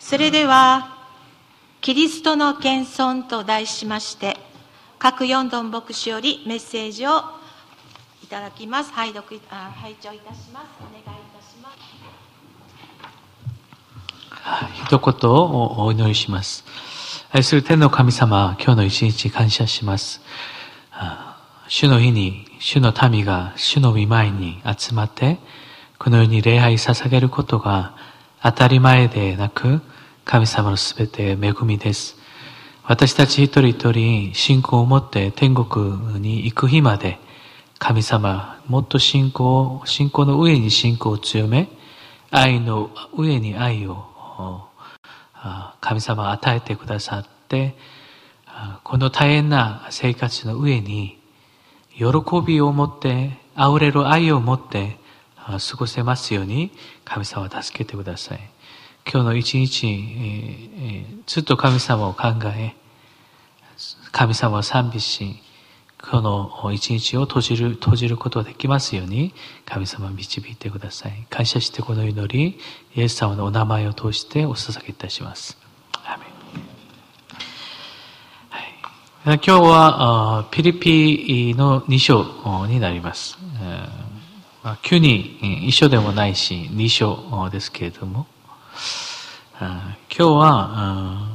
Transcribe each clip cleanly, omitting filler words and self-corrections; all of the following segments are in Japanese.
それでは、キリストの謙遜と題しまして、各ヨンドン牧師よりメッセージをいただきます。拝聴いたします。お願いいたします。 一言をお祈りします。愛する天の神様、今日の一日感謝します。主の日に、主の民が主の御前に集まって、このように礼拝捧げることが当たり前でなく、神様のすべて恵みです。私たち一人一人信仰を持って天国に行く日まで、神様、もっと信仰の上に信仰を強め、愛の上に愛を神様与えてくださって、この大変な生活の上に喜びを持って、溢れる愛を持って過ごせますように、神様を助けてください。今日の一日、ずっと神様を考え、神様を賛美し、今日の一日を閉じることができますように、神様を導いてください。感謝してこの祈り、イエス様のお名前を通してお捧げいたします。アーメン。今日はピリピの2章になります。急に一章でもないし2章ですけれども、今日は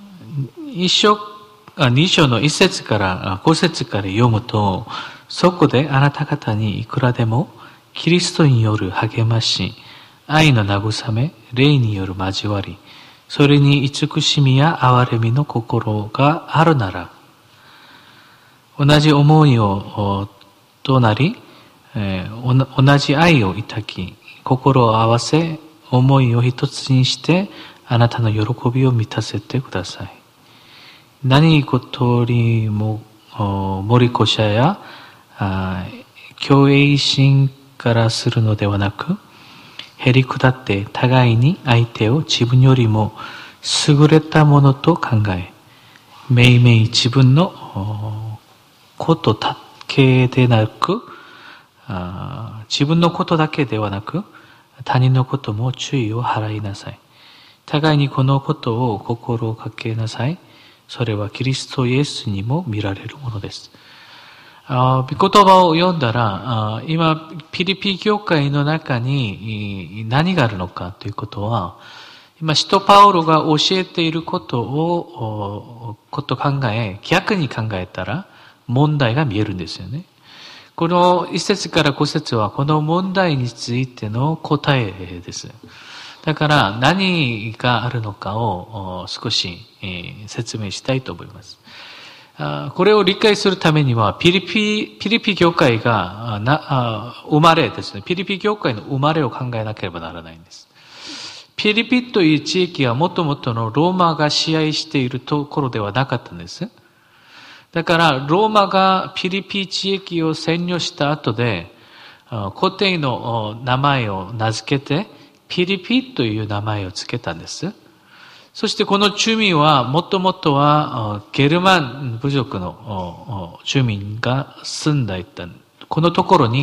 2章の1節から5節から読むと、そこであなた方にいくらでもキリストによる励まし、愛の慰め、霊による交わり、それに慈しみや憐れみの心があるなら、同じ思いをとなり、同じ愛を抱き、心を合わせ、思いを一つにして、あなたの喜びを満たせてください。何事にも、盛り越しや、虚栄心からするのではなく、へりくだって互いに相手を自分よりも優れたものと考え、めいめい自分のことだけでなく、自分のことだけではなく、他人のことも注意を払いなさい。互いにこのことを心がけなさい。それはキリストイエスにも見られるものです。御言葉を読んだら、今、ピリピ教会の中に何があるのかということは、今、使徒パウロが教えていることを考え、逆に考えたら問題が見えるんですよね。この1節から5節はこの問題についての答えです。だから何があるのかを少し説明したいと思います。これを理解するためにはピリピ教会が生まれですね。ピリピ教会の生まれを考えなければならないんです。ピリピという地域はもともとのローマが支配しているところではなかったんです。だから、ローマがピリピ地域を占領した後で、固定の名前を名付けて、ピリピという名前を付けたんです。そしてこの住民は、もともとは、ゲルマン部族の住民が住んでいた。このところ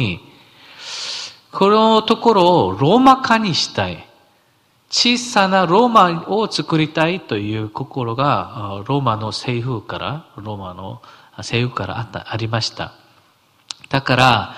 をローマ化にしたい。小さなローマを作りたいという心がローマの政府からありました。だから、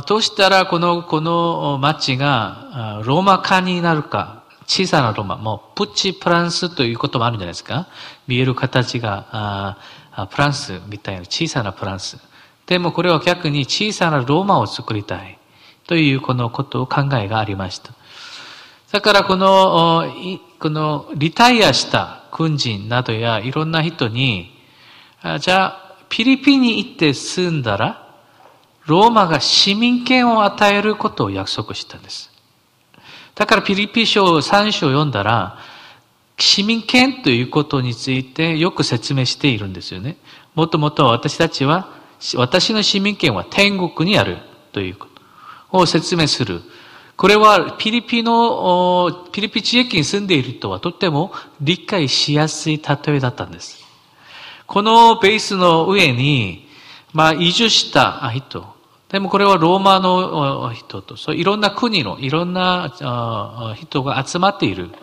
どうしたらこの町がローマ化になるか、小さなローマ、もうプチフランスということもあるんじゃないですか。見える形がフランスみたいな小さなフランス。でもこれは逆に小さなローマを作りたいというこのことを考えがありました。だからこのリタイアした軍人などやいろんな人に、じゃあピリピに行って住んだら、ローマが市民権を与えることを約束したんです。だからピリピ書3章を読んだら、市民権ということについてよく説明しているんですよね。もともと私の市民権は天国にあるということを説明する。これはピリピ地域に住んでいる人はとっても理解しやすい例えだったんです。このベースの上に、移住した人。でもこれはローマの人と、そういろんな国のいろんな人が集まっている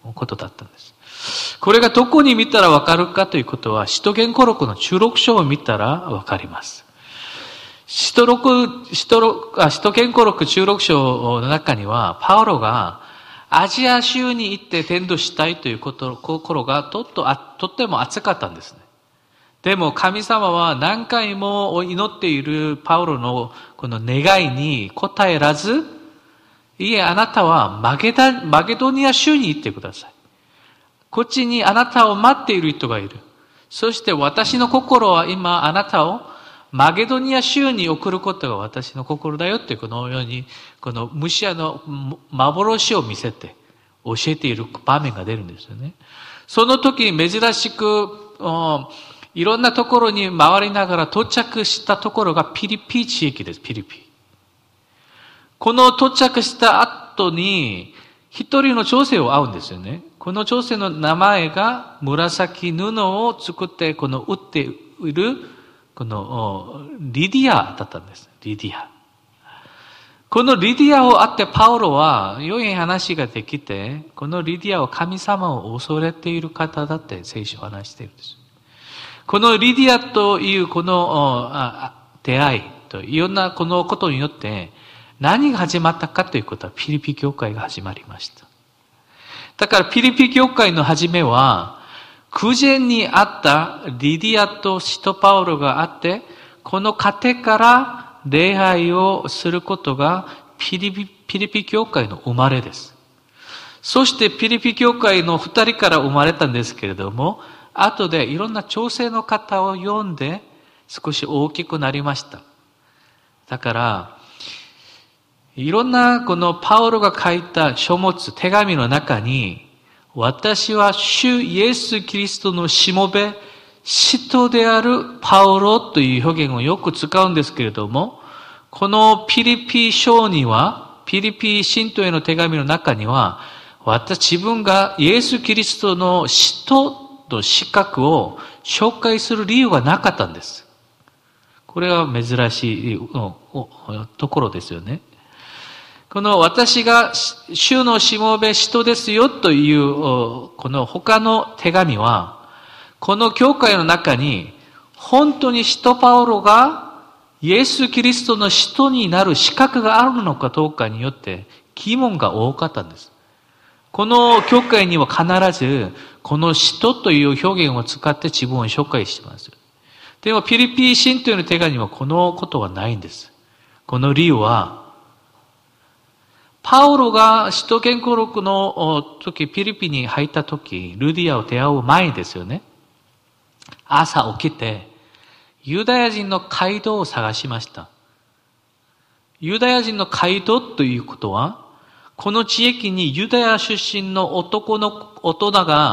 ことだったんです。これがどこに見たらわかるかということは、使徒言語録の16章を見たらわかります。使徒言語録16章の中には、パウロがアジア州に行って伝道したいという心がとっても熱かったんですね。でも神様は何回も祈っているパウロのこの願いに応えらず、いえ、あなたはマゲドニア州に行ってください。こっちにあなたを待っている人がいる。そして私の心は今あなたをマゲドニア州に送ることが私の心だよってこのように、このムシアの幻を見せて教えている場面が出るんですよね。その時に珍しく、いろんなところに回りながら到着したところがピリピ地域です、ピリピ。この到着した後に、一人の女性を会うんですよね。この女性の名前が紫布を作ってこの売っているこのリディアだったんです。リディア。このリディアを会ってパウロは良い話ができて、このリディアは神様を恐れている方だって聖書を話しているんです。このリディアというこの出会いといろんなこのことによって何が始まったかということはピリピ教会が始まりました。だからピリピ教会の始めは空前にあったリディアと使徒パウロがあって、この過程から礼拝をすることがピリピ教会の生まれです。そしてピリピ教会の2人から生まれたんですけれども、後でいろんな調整の方を読んで少し大きくなりました。だから、いろんなこのパウロが書いた書物、手紙の中に、私は主イエス・キリストのしもべ、使徒であるパウロという表現をよく使うんですけれども、このピリピ書には、ピリピ信徒への手紙の中には、自分がイエス・キリストの使徒の資格を紹介する理由がなかったんです。これは珍しいところですよね。この私が主のしもべ使徒ですよというこの他の手紙は、この教会の中に本当に使徒パウロがイエス・キリストの使徒になる資格があるのかどうかによって疑問が多かったんです。この教会には必ずこの使徒という表現を使って自分を紹介しています。でもピリピ信徒への手紙にはこのことはないんです。この理由は、パウロが使徒言語録の時、ピリピに入った時、ルディアを出会う前ですよね。朝起きて、ユダヤ人の街道を探しました。ユダヤ人の街道ということは、この地域にユダヤ出身の男の子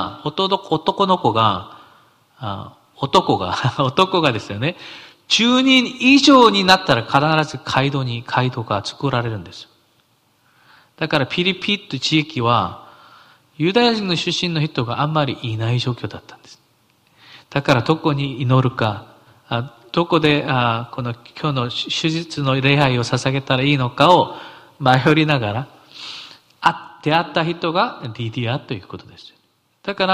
がですよね、10人以上になったら必ず街道が作られるんです。だからピリピという地域は、ユダヤ人の出身の人があんまりいない状況だったんです。だからどこに祈るか、どこでこの今日の手術の礼拝を捧げたらいいのかを迷いながら、出会った人がリディアということです。だから、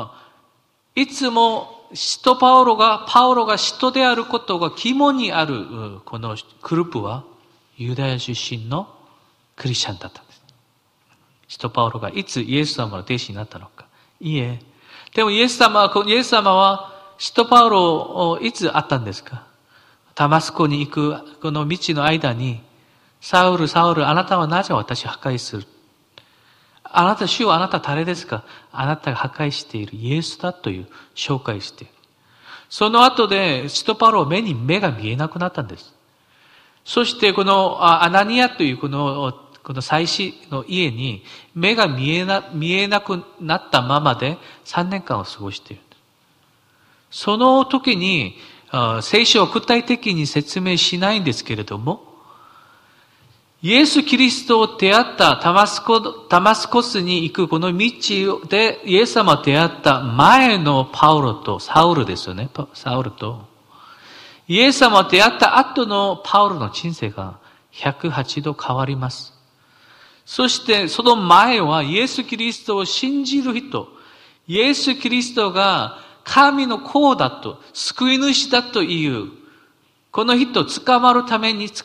いつもパウロが使徒であることが肝にあるこのグループはユダヤ出身のクリスチャンだったんです。使徒パウロがいつイエス様の弟子になったのか。いえ。でもイエス様は使徒パウロをいつ会ったんですか？ダマスコに行くこの道の間に、サウル、あなたはなぜ私を破壊する？主はあなた誰ですか？あなたが破壊しているイエスだという紹介している。その後で、使徒パウロは目が見えなくなったんです。そしてこのアナニアというこの祭司の家に目が見えなくなったままで3年間を過ごしている。その時に、聖書は具体的に説明しないんですけれども、イエス・キリストを出会ったダマスコスに行くこの道でイエス様を出会った前のサウルですよね。サウルと、イエス様を出会った後のパウロの人生が108度変わります。 そしてその前はイエス・キリストを信じる人、イエス・キリストが神の子だと、救い主だという、この人、捕まるために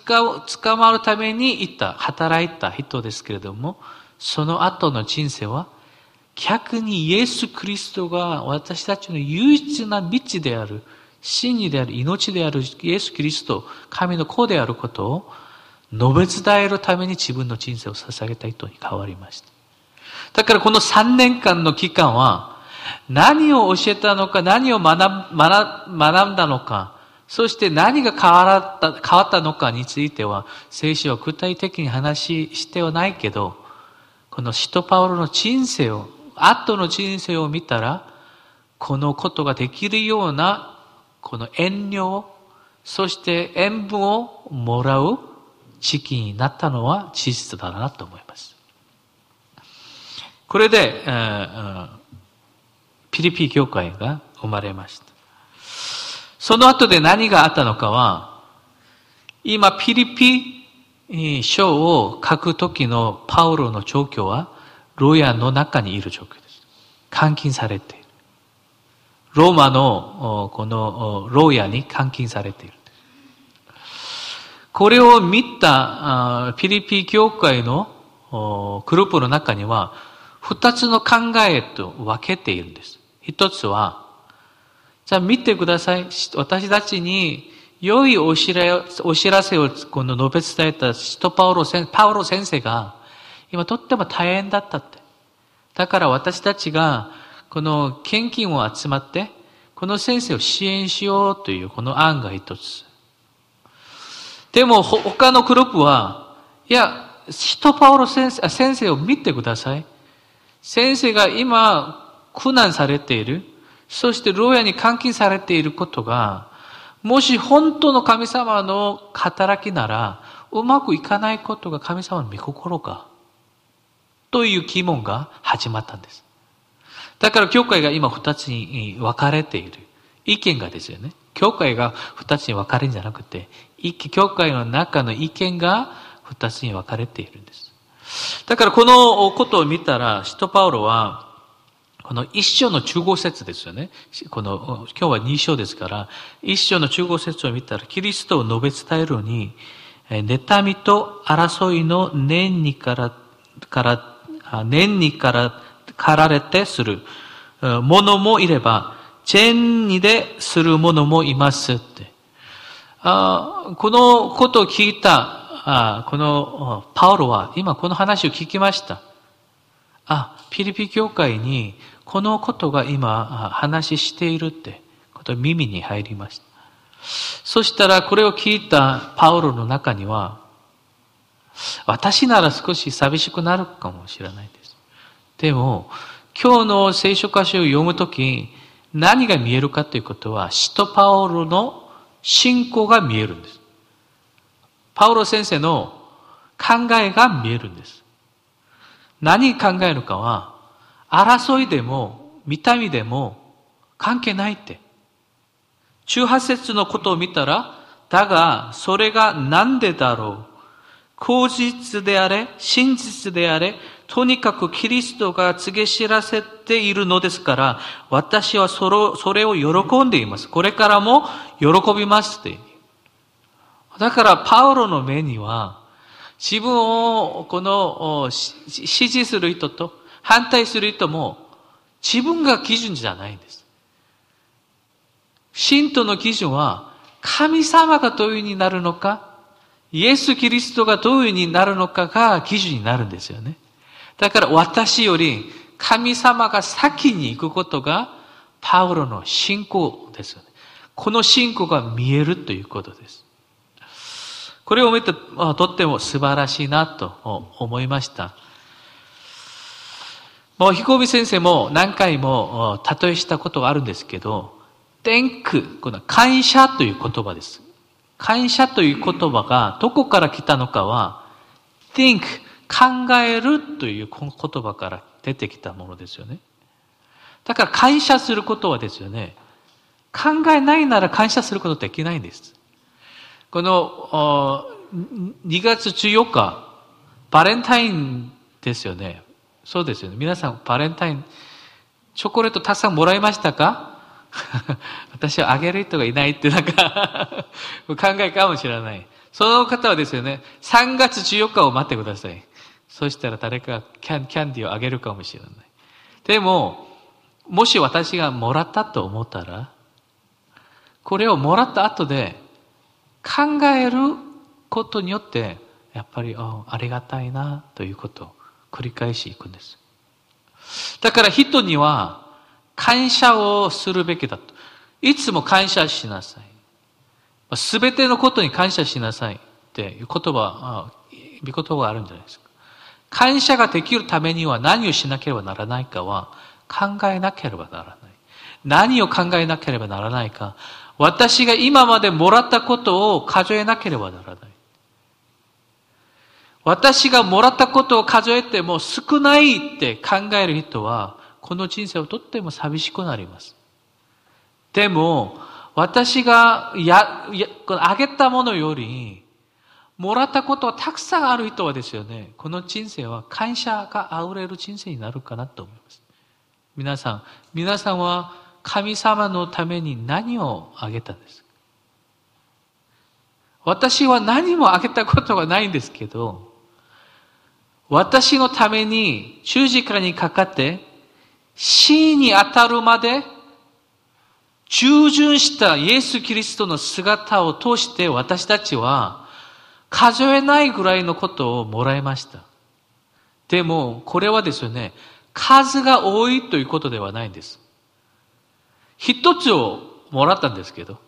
働いた人ですけれども、その後の人生は、逆にイエス・キリストが私たちの唯一な道である、真理である、命であるイエス・キリスト、神の子であることを述べ伝えるために自分の人生を捧げた人に変わりました。だからこの3年間の期間は、何を教えたのか、何を学んだのか、そして何が変わったのかについては、聖書は具体的に話してはないけど、この使徒パウロの人生を、後の人生を見たら、このことができるような、この遠慮、そして塩分をもらう時期になったのは事実だなと思います。これで、ピリピ教会が生まれました。その後で何があったのかは、今ピリピ書を書くときのパウロの状況は、牢屋の中にいる状況です。監禁されている。ローマのこの牢屋に監禁されている。これを見たピリピ教会のグループの中には、二つの考えと分けているんです。一つは、じゃあ見てください。私たちに良いお知らせをこの述べ伝えた使徒パウロ先生が、今とっても大変だったって。だから私たちがこの献金を集まって、この先生を支援しようというこの案が一つ。でも他のグループは、いや、使徒パウロ先生を見てください。先生が今苦難されている。そして牢屋に監禁されていることが、もし本当の神様の働きなら、うまくいかないことが神様の御心か。という疑問が始まったんです。だから教会が今二つに分かれている。意見がですよね。教会が二つに分かれるんじゃなくて、教会の中の意見が二つに分かれているんです。だからこのことを見たら、使徒パウロは、この一章の15節ですよね。今日は2章ですから、一章の15節を見たら、キリストを述べ伝えるのに、妬みと争いの念に駆られてする者もいれば、善意でする者もいますって。このことを聞いた、このパウロは今この話を聞きました。ピリピ教会にこのことが今話しているってことが耳に入りました。そしたらこれを聞いたパウロの中には、私なら少し寂しくなるかもしれないです。でも、今日の聖書箇所を読むとき、何が見えるかということは、使徒パウロの信仰が見えるんです。パウロ先生の考えが見えるんです。何考えるかは、争いでも、妬みでも関係ないって。18節のことを見たら、だが、それがなんでだろう。口実であれ、真実であれ、とにかくキリストが告げ知らせているのですから、私はそれを喜んでいます。これからも喜びますって。だからパウロの目には、自分を支持する人と反対する人も自分が基準じゃないんです。信徒の基準は神様がどういう風になるのか、イエス・キリストがどういう風になるのかが基準になるんですよね。だから私より神様が先に行くことがパウロの信仰ですよね。この信仰が見えるということです。これを見てとっても素晴らしいなと思いました。ひこみ先生も何回も例えしたことがあるんですけど、thank、この感謝という言葉です。感謝という言葉がどこから来たのかは、think、考えるという言葉から出てきたものですよね。だから感謝することはですよね、考えないなら感謝することできないんです。この2月14日、 バレンタインですよね。そうですよね。皆さん、バレンタイン、チョコレートたくさんもらいましたか私はあげる人がいないってなんか考えかもしれない。その方はですよね、3月14日を待ってください。そしたら誰かキャンディーをあげるかもしれない。でも、もし私がもらったと思ったら、これをもらった後で考えることによって、やっぱり、ありがたいなということを繰り返しいくんです。だから人には感謝をするべきだと。いつも感謝しなさい。すべてのことに感謝しなさいっていう御言葉があるんじゃないですか。感謝ができるためには何をしなければならないかは考えなければならない。何を考えなければならないか。私が今までもらったことを数えなければならない。私がもらったことを数えても少ないって考える人は、この人生をとっても寂しくなります。でも、私があげたものより、もらったことがたくさんある人はですよね、この人生は感謝があふれる人生になるかなと思います。皆さんは神様のために何をあげたんですか？私は何もあげたことがないんですけど、私のために十字架にかかって死に当たるまで従順したイエス・キリストの姿を通して私たちは数えないぐらいのことをもらいました。でもこれはですよね、数が多いということではないんです。一つをもらったんですけど、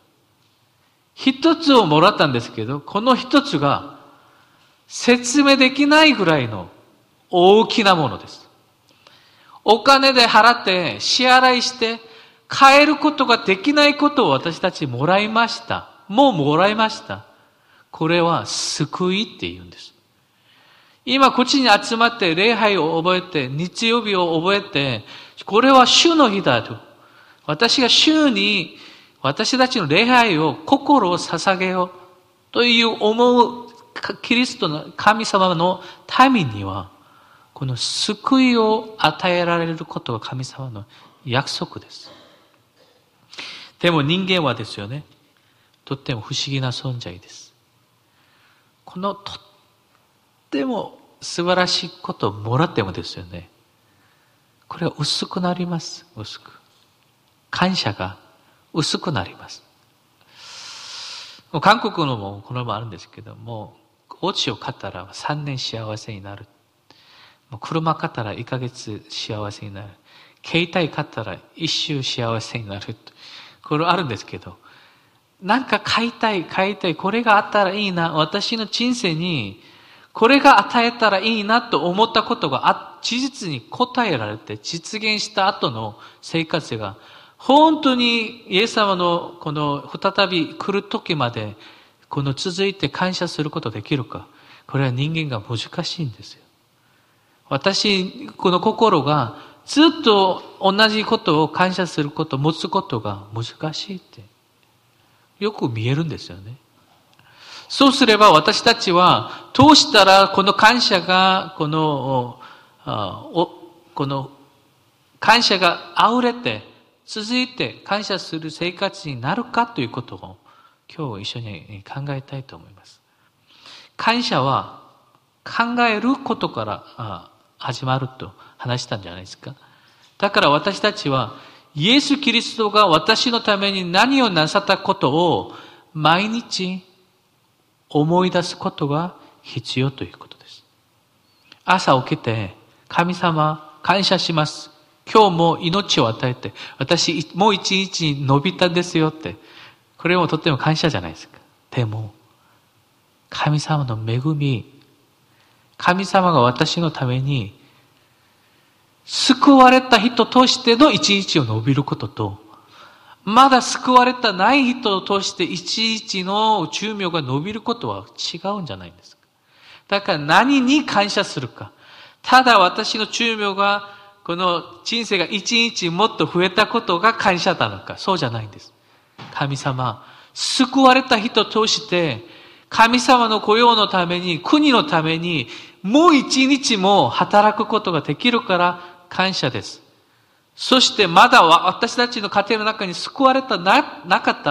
この一つが説明できないぐらいの大きなものです。お金で払って支払いして買えることができないことを私たちもらいました。もうもらいました。これは救いって言うんです。今こっちに集まって礼拝を覚えて、日曜日を覚えて、これは主の日だと。私が主に私たちの礼拝を心を捧げようという思うキリストの神様の民には、この救いを与えられることが神様の約束です。でも人間はですよね、とっても不思議な存在です。このとっても素晴らしいことをもらってもですよね、これは薄くなります。薄く。感謝が薄くなります。韓国のもこれもあるんですけども、お家を買ったら3年幸せになる。車買ったら1ヶ月幸せになる。携帯買ったら一週幸せになる。これあるんですけど、なんか買いたい、これがあったらいいな、私の人生にこれが与えたらいいなと思ったことが事実に応えられて実現した後の生活が本当にイエス様のこの再び来る時までこの続いて感謝することができるか、これは人間が難しいんですよ。私、この心がずっと同じことを感謝すること、持つことが難しいってよく見えるんですよね。そうすれば私たちはどうしたらこの感謝がこの感謝が溢れて続いて感謝する生活になるかということを今日一緒に考えたいと思います。感謝は考えることから始まると話したんじゃないですか。だから私たちはイエス・キリストが私のために何をなさったことを毎日思い出すことが必要ということです。朝起きて神様感謝します。今日も命を与えて私もう一日伸びたんですよって、これもとっても感謝じゃないですか。でも神様の恵み、神様が私のために救われた人としての一日を伸びることと、まだ救われたない人を通して一日の寿命が伸びることは違うんじゃないんですか。だから何に感謝するか。ただ私の寿命が、この人生が一日もっと増えたことが感謝なのか。そうじゃないんです。神様、救われた人を通して、 神様の御用のために、国のために、もう一日も働くことができるから感謝です。そしてまだ私たちの家庭の中に救われてなかった、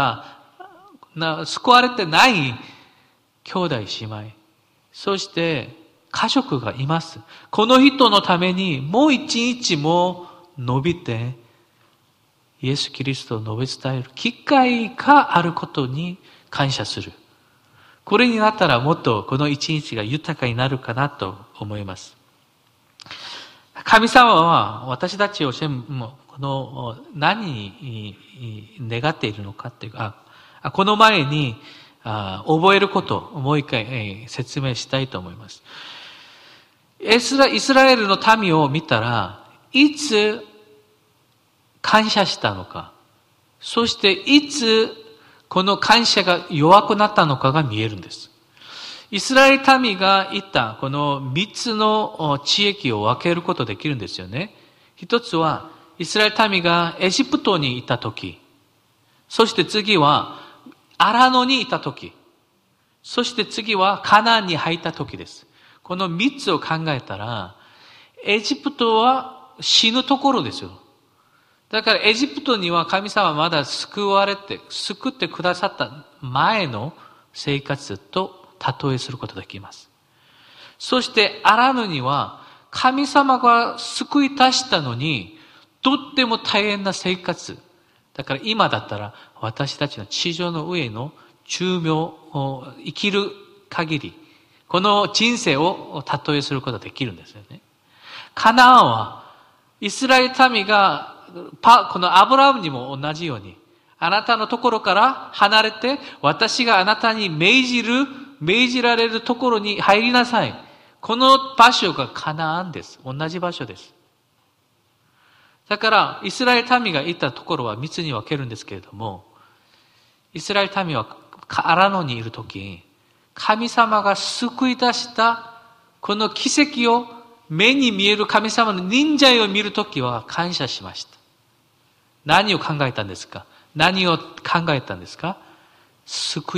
救われてない兄弟姉妹、そして家族がいます。この人のためにもう一日も伸びて、イエス・キリストを述べ伝える機会があることに感謝する。これになったらもっとこの一日が豊かになるかなと思います。神様は私たちを何に願っているのかっていうか、この前に覚えることをもう一回説明したいと思います。イスラエルの民を見たら、いつ感謝したのか、そしていつこの感謝が弱くなったのかが見えるんです。イスラエル民が言ったこの三つの地域を分けることできるんですよね。一つはイスラエル民がエジプトにいたとき、そして次はアラノにいたとき、そして次はカナンに入ったときです。この三つを考えたら、エジプトは死ぬところですよ。だからエジプトには神様はまだ救ってくださった前の生活と例えすることができます。そしてアラノには神様が救い出したのに、とっても大変な生活。だから今だったら私たちの地上の上の寿命を生きる限り、この人生を例えすることができるんですよね。カナンはイスラエル民がこのアブラハムにも同じように、あなたのところから離れて、私があなたに命じられるところに入りなさい。この場所がカナンです。同じ場所です。だから、イスラエル民がいたところは3つに分けるんですけれども、イスラエル民はアラノにいるとき、神様が救い出したこの奇跡を目に見える神様の忍者を見るときは感謝しました。何を考えたんですか？何を考えたんですか？救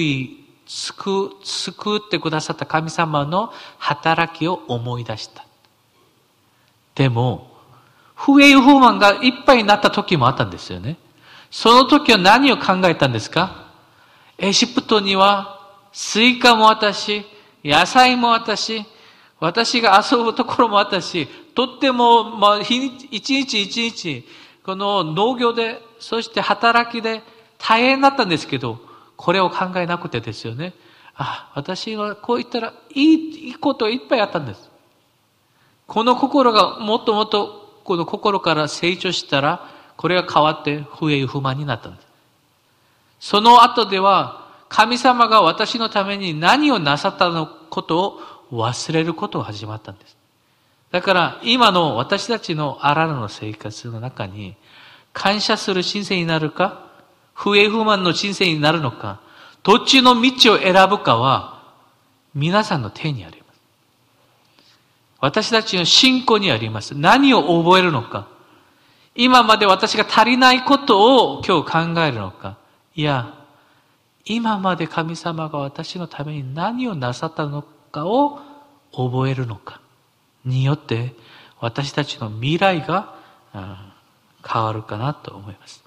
ってくださった神様の働きを思い出した。でも、不平不満がいっぱいになった時もあったんですよね。その時は何を考えたんですか？エジプトにはスイカもあったし、野菜もあったし、私が遊ぶところもあったし、とっても、一日一日、この農業で、そして働きで大変だったんですけど、これを考えなくてですよね。私はこう言ったらいいこといっぱいあったんです。この心がもっともっと、この心から成長したら、これが変わって不平不満になったんです。その後では、神様が私のために何をなさったのことを忘れることが始まったんです。だから今の私たちのあらぬの生活の中に感謝する人生になるか、不平不満の人生になるのか、どっちの道を選ぶかは皆さんの手にあります。私たちの信仰にあります。何を覚えるのか。今まで私が足りないことを今日考えるのか。いや、今まで神様が私のために何をなさったのかを覚えるのかによって私たちの未来が変わるかなと思います。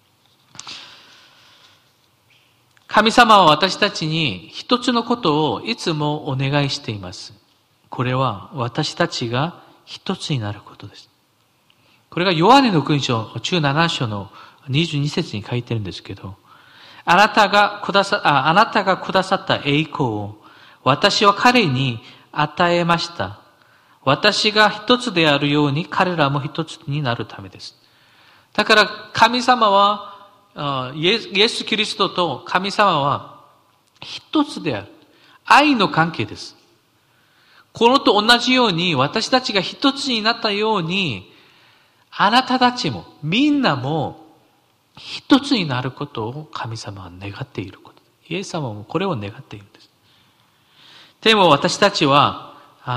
神様は私たちに一つのことをいつもお願いしています。これは私たちが一つになることです。これがヨハネの福音書17章の22節に書いてるんですけど、あなたがくださった栄光を私は彼に与えました。私が一つであるように彼らも一つになるためです。だから神様は、イエス・キリストと神様は一つである。愛の関係です。このと同じように私たちが一つになったように、あなたたちもみんなも一つになることを神様は願っていること。イエス様もこれを願っているんです。でも私たちは、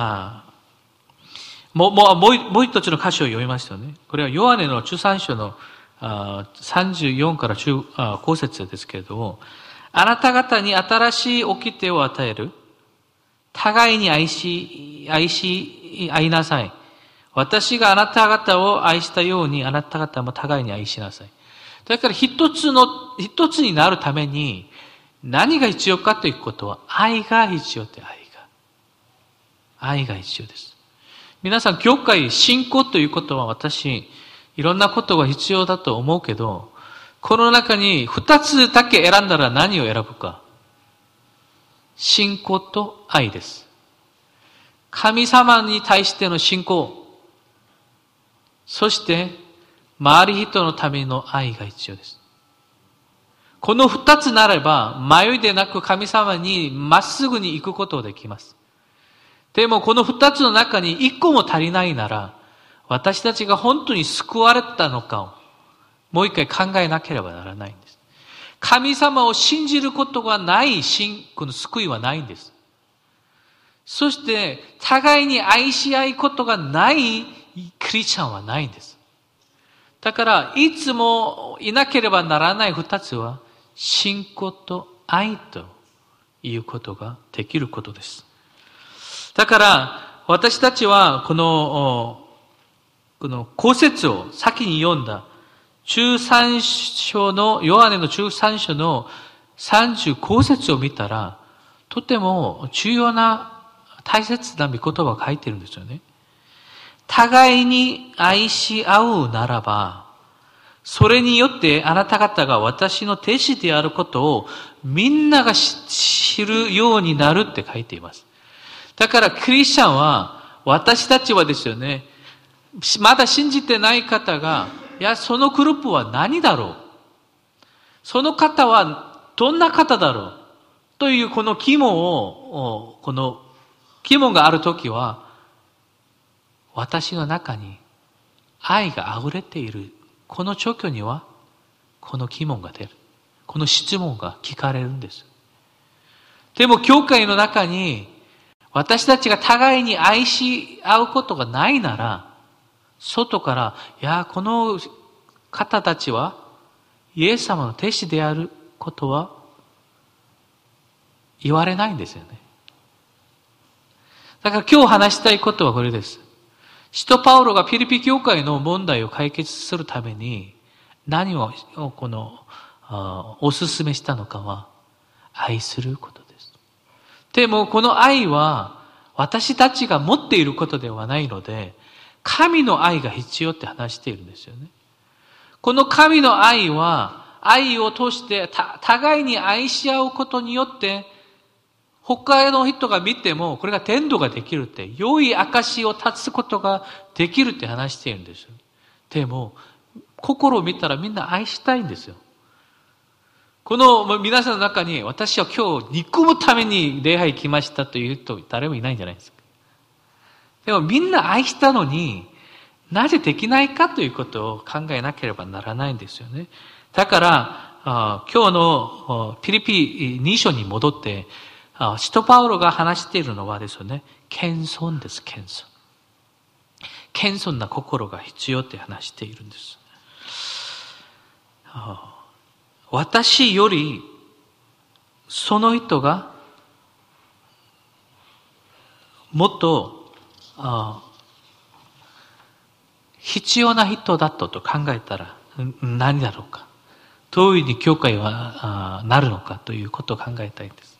もう一つの歌詞を読みましたよね。これはヨハネの13章の34から15節ですけれども、 あなた方に新しい掟を与える。互いに愛いなさい。私があなた方を愛したように、あなた方も互いに愛しなさい。だから一つになるために、何が必要かということは、愛が必要って、愛が必要です。皆さん、教会、信仰ということは私、いろんなことが必要だと思うけど、この中に二つだけ選んだら何を選ぶか。信仰と愛です。神様に対しての信仰、そして、周り人のための愛が必要です。この二つなれば、迷いでなく神様にまっすぐに行くことができます。でも、この二つの中に一個も足りないなら、私たちが本当に救われたのかを、もう一回考えなければならないんです。神様を信じることがないこの救いはないんです。そして、互いに愛し合いことがないクリスチャンはないんです。だから、いつもいなければならない二つは、信仰と愛ということができることです。だから、私たちは、この後節を先に読んだ、13章の、ヨハネの13章の35節を見たら、とても重要な、大切な御言葉が書いてるんですよね。互いに愛し合うならば、それによってあなた方が私の弟子であることをみんなが知るようになるって書いています。だからクリスチャンは、私たちはですよね、まだ信じてない方が、いや、そのグループは何だろう？その方はどんな方だろう？というこの疑問があるときは、私の中に愛が溢れている。この状況には、この疑問が出る。この質問が聞かれるんです。でも、教会の中に、私たちが互いに愛し合うことがないなら、外から、いや、この方たちは、イエス様の弟子であることは、言われないんですよね。だから今日話したいことはこれです。使徒パウロがピリピ教会の問題を解決するために何をお勧めしたのかは愛することです。でもこの愛は私たちが持っていることではないので神の愛が必要って話しているんですよね。この神の愛は愛を通して互いに愛し合うことによって他の人が見ても、これが伝道ができるって、良い証を立つことができるって話しているんですよ。でも、心を見たらみんな愛したいんですよ。この皆さんの中に、私は今日憎むために礼拝来ましたという人、誰もいないんじゃないですか。でもみんな愛したのに、なぜできないかということを考えなければならないんですよね。だから、今日のピリピ2章に戻って、使徒パウロが話しているのはですね、謙遜です、謙遜。謙遜な心が必要って話しているんです。私より、その人が、もっと、必要な人だと考えたら何だろうか。どういうふうに教会はなるのかということを考えたいんです。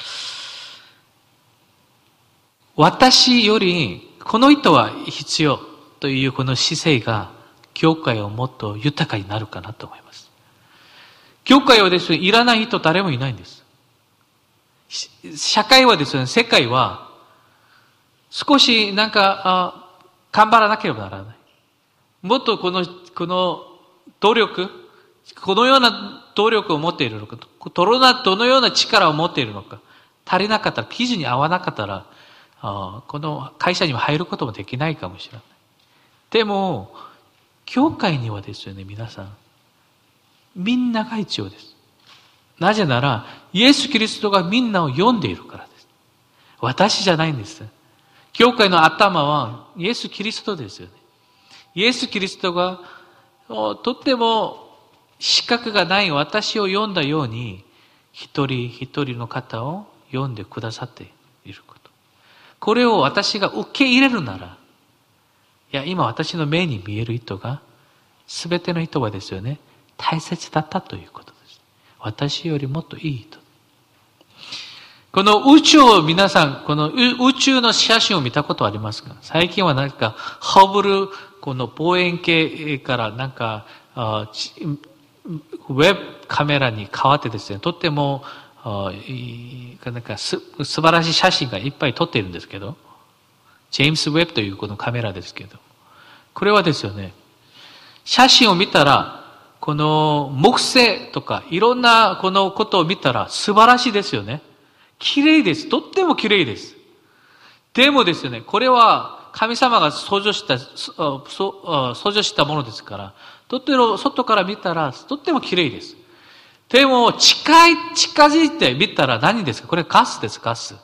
私よりこの人は必要というこの姿勢が教会をもっと豊かになるかなと思います。教会はですね、いらない人誰もいないんです。社会はですね、世界は少し頑張らなければならない。もっとこの努力、このような努力を持っているのか、どのような力を持っているのか、足りなかったら、記事に合わなかったら、この会社には入ることもできないかもしれない。でも、教会にはですよね、皆さん。みんなが必要です。なぜなら、イエス・キリストがみんなを呼んでいるからです。私じゃないんです。教会の頭はイエス・キリストですよね。イエス・キリストがとっても資格がない私を呼んだように、 一人一人の方を読んでくださっていること。これを私が受け入れるなら、いや、今私の目に見える人が、すべての人はですよね、大切だったということです。私よりもっといい人。この宇宙を皆さん、この宇宙の写真を見たことありますか？最近はなんか、ハブル、この望遠鏡からなんか、ウェブカメラに変わってですね、とっても、なんか素晴らしい写真がいっぱい撮っているんですけど、ジェームス・ウェブというこのカメラですけど、これはですよね、写真を見たら、この木星とかいろんなこのことを見たら素晴らしいですよね。綺麗です。とっても綺麗です。でもですね、これは神様が創造したものですから、とっても外から見たらとっても綺麗です。でも近づいて見たら何ですか？これガスです、ガス。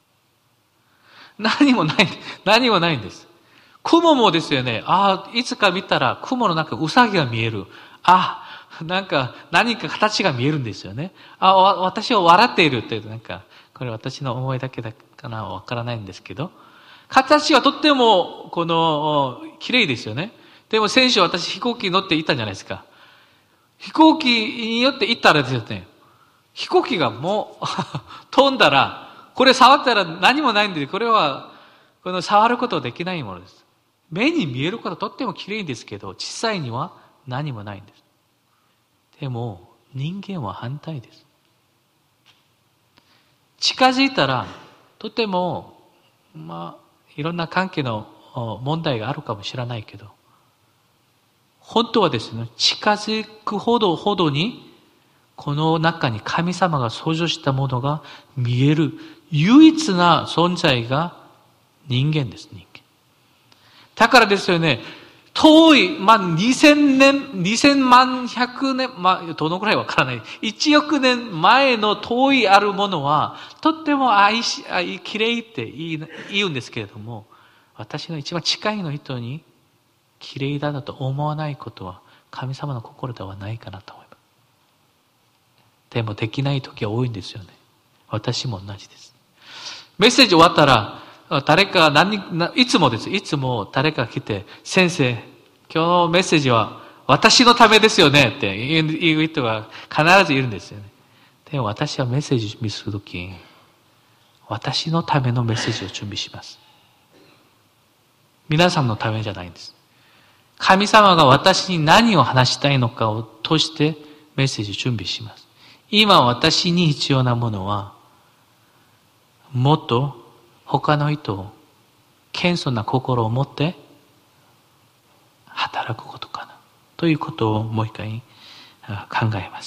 何もないんです。雲もですよね、いつか見たら雲の中ウサギが見える。何か形が見えるんですよね。私は笑っているって、なんか、これ私の思いだけだかな、わからないんですけど、形はとっても、綺麗ですよね。でも先週私飛行機に乗って行ったんじゃないですか。飛行機によって行ったらですね、飛行機がもう飛んだら、これ触ったら何もないんで、これは、触ることできないものです。目に見えることはとっても綺麗ですけど、実際には何もないんです。でも、人間は反対です。近づいたら、とても、いろんな関係の問題があるかもしれないけど、本当はですね、近づくほどに、この中に神様が創造したものが見える唯一な存在が人間です、人間。だからですよね、遠い、2000万100年、どのくらいわからない。1億年前の遠いあるものは、とっても綺麗って言うんですけれども、私の一番近いの人に、綺麗だと思わないことは、神様の心ではないかなと思います。でもできない時は多いんですよね。私も同じです。メッセージ終わったら、誰かいつも誰か来て、先生、今日のメッセージは私のためですよねって言う人が必ずいるんですよね。でも私はメッセージを準備するとき、私のためのメッセージを準備します。皆さんのためじゃないんです。神様が私に何を話したいのかを通してメッセージを準備します。今私に必要なものは、もっと他の人を謙遜な心を持って働くことかなということをもう一回考えます。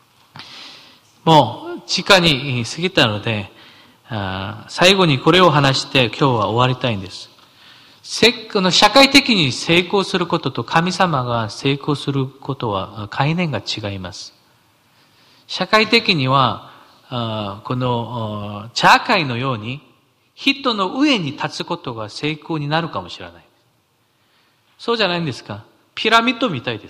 もう時間に過ぎたので、最後にこれを話して今日は終わりたいんです。社会的に成功することと神様が成功することは概念が違います。社会的には、このチャー会のように人の上に立つことが成功になるかもしれない。そうじゃないんですか？ピラミッドみたいです。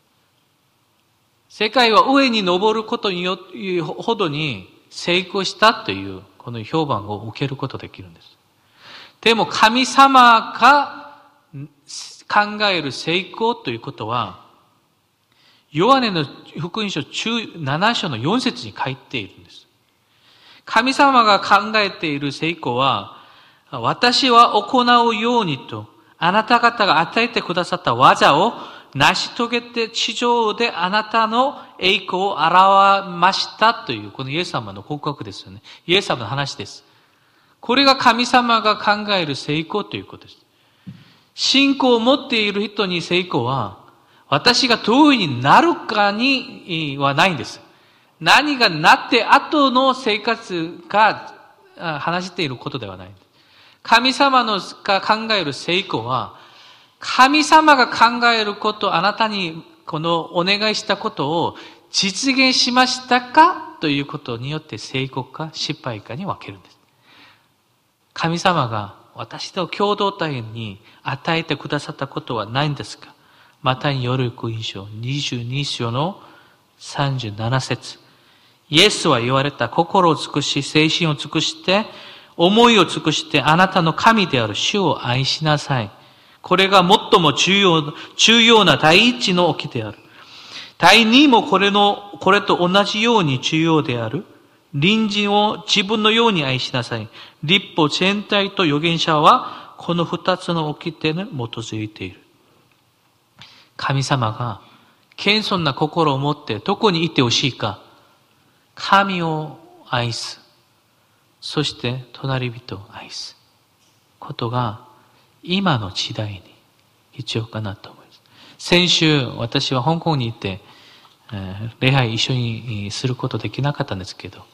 世界は上に登ることによってほどに成功したというこの評判を受けることができるんです。でも神様が考える成功ということは、ヨハネの福音書7章の4節に書いているんです。神様が考えている成功は、私は行うようにと、あなた方が与えてくださった技を成し遂げて地上であなたの栄光を表ましたという、このイエス様の告白ですよね。イエス様の話です。これが神様が考える成功ということです。信仰を持っている人に成功は、私がどういうふうになるかにはないんです。何がなって後の生活が話していることではない。神様が考える成功は、神様が考えること、あなたにこのお願いしたことを実現しましたかということによって成功か失敗かに分けるんです。神様が私と共同体に与えてくださったことはないんですか？マタイによる福音書22章の37節。 イエスは言われた。心を尽くし、精神を尽くして、思いを尽くして、あなたの神である主を愛しなさい。これが最も重要な第一の掟である。第二もこれと同じように重要である。隣人を自分のように愛しなさい。律法全体と預言者はこの二つの掟に基づいている。神様が謙遜な心を持ってどこにいてほしいか。神を愛す。そして隣人を愛すことが今の時代に必要かなと思います。先週私は香港に行って礼拝一緒にすることできなかったんですけど、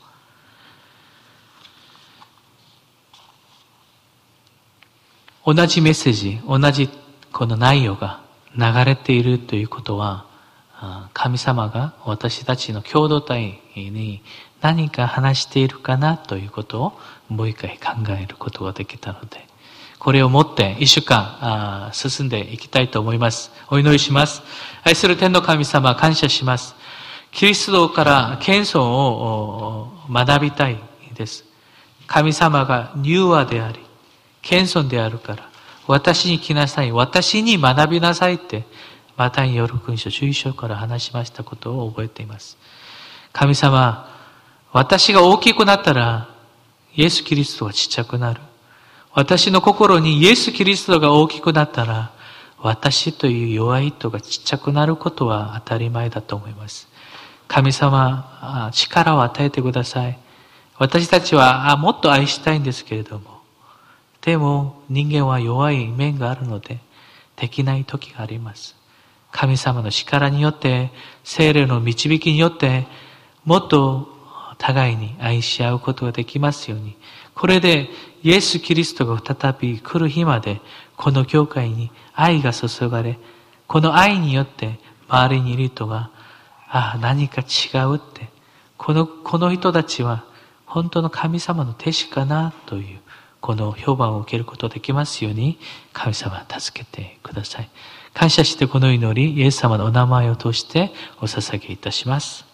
同じメッセージ、同じこの内容が流れているということは、神様が私たちの共同体に何か話しているかなということをもう一回考えることができたので、これをもって一週間進んでいきたいと思います。お祈りします。愛する天の神様、感謝します。キリストから謙遜を学びたいです。神様が柔和であり、謙遜であるから、私に来なさい、私に学びなさいって、マタイによる福音書11章から話しましたことを覚えています。神様、私が大きくなったら、イエス・キリストがちっちゃくなる。私の心にイエス・キリストが大きくなったら、私という弱い人がちっちゃくなることは当たり前だと思います。神様、力を与えてください。私たちはもっと愛したいんですけれども、でも人間は弱い面があるので、できない時があります。神様の力によって、聖霊の導きによって、もっと互いに愛し合うことができますように、これでイエス・キリストが再び来る日まで、この教会に愛が注がれ、この愛によって周りにいる人が、何か違うって、この人たちは本当の神様の弟子かなという、この評判を受けることができますように、神様助けてください。感謝してこの祈り、イエス様のお名前を通してお捧げいたします。